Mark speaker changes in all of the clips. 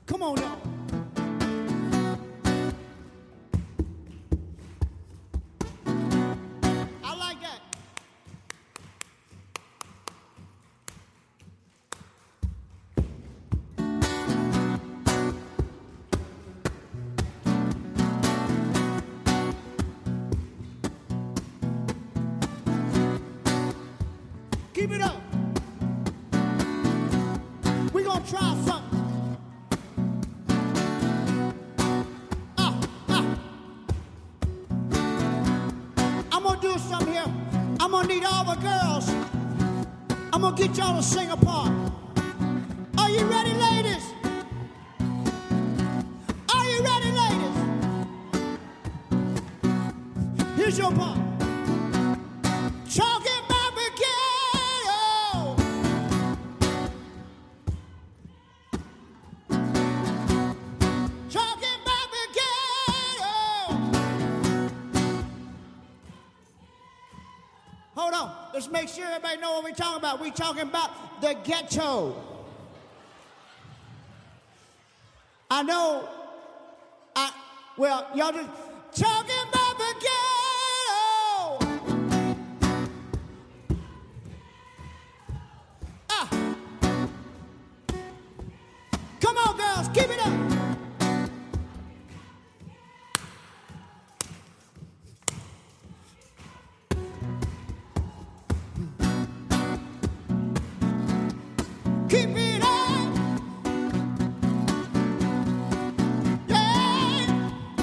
Speaker 1: Come on now. I like that. Keep it up. We're gonna try something. I'm gonna do something here. I'm gonna need all the girls. I'm gonna get y'all to sing a part. Are you ready, ladies? Are you ready, ladies? Here's your part. Talking about the ghetto. Talking about the ghetto. Hold on. Let's make sure everybody know what we're talking about. We're talking about the ghetto. I know. Well, y'all just talking about the ghetto. Come on, girls, keep it up. Keep it up. Yeah.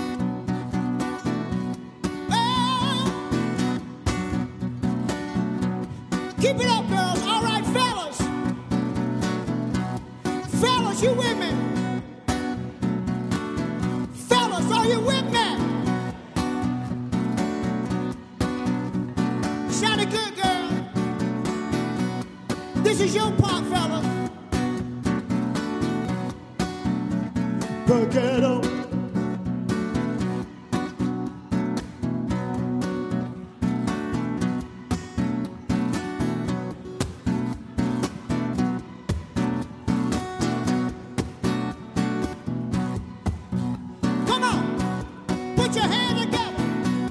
Speaker 1: Keep it up, girls. All right, fellas. Fellas, you with me? Fellas, are you with me? Sounded good, girl. This is your part, fellas. The ghetto. Come on, put your hands together.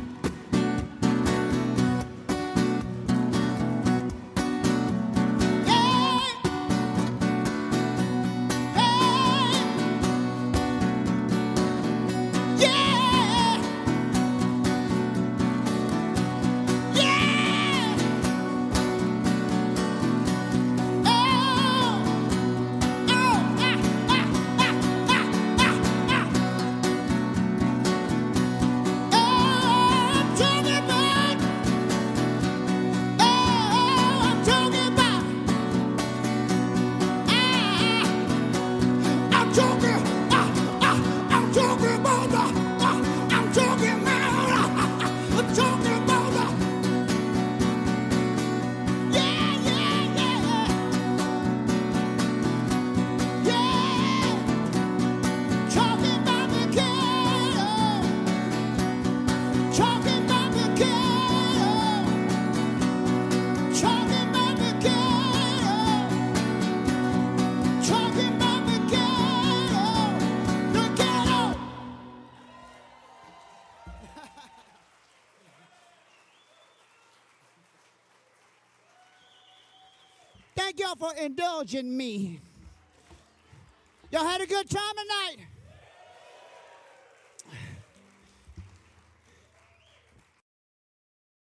Speaker 1: Yeah, yeah, yeah, yeah. Oh, oh, I'm talking about. I'm talking about. I'm talking. I'm talking about the. I'm talking about. I'm talking about the. Yeah, yeah, yeah, yeah. Talking about the ghetto. Talking about the ghetto. Talking about the ghetto. Talking about the ghetto. The ghetto. Thank y'all for indulging me. Y'all had a good time tonight?